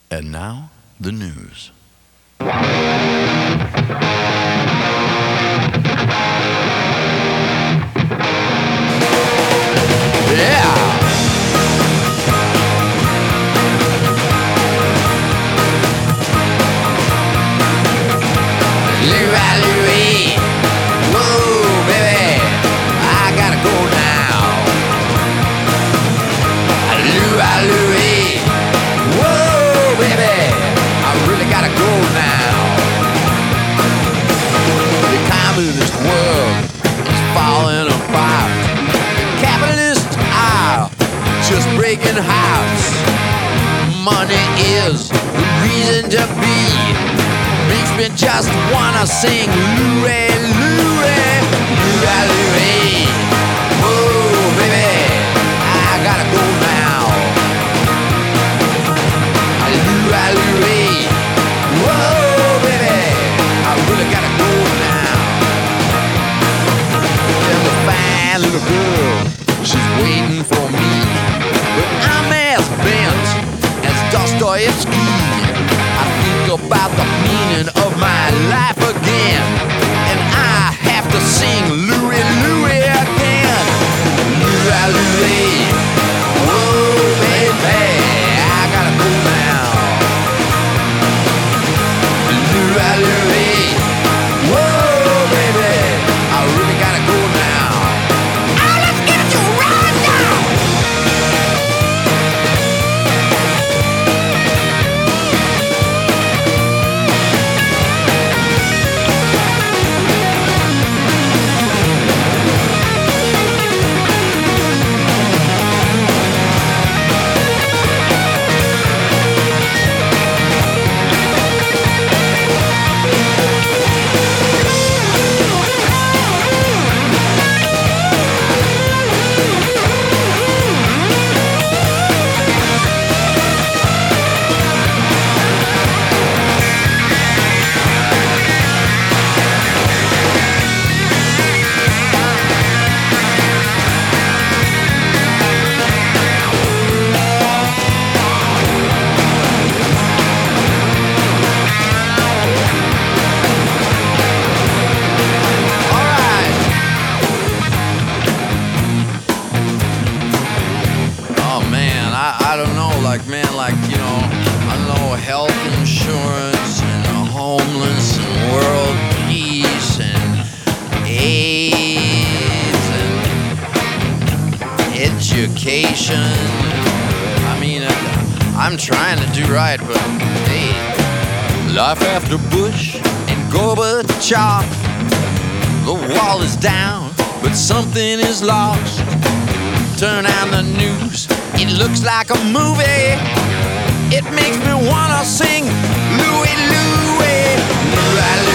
And now, the news. Yeah! Louie, whoa, baby, I gotta go now. Louie, whoa, baby, I really gotta go now. The communist world is falling apart. The capitalist are just breaking hearts. Money is the reason to be. Makes me just wanna sing Louie, Louie, Louie, Louie. Whoa, baby, I gotta go now. Louie, Louie. Whoa, baby, I really gotta go now. There's a fine little girl, she's waiting for me. But I'm as bent as Dostoevsky. I think about the meaning of my life again, and I have to sing Louie, Louie again. Louie, Louie, whoa, baby, I gotta go now. Louie, Louie, whoa, baby, I really gotta go now. Oh, let's get it to right now. I don't know, I don't know, health insurance and homeless and world peace and AIDS and education. I mean, I'm trying to do right, but hey, life after Bush and Gorbachev. The wall is down, but something is lost. Turn on the news, it looks like a movie. It makes me wanna sing Louie, Louie, Louie.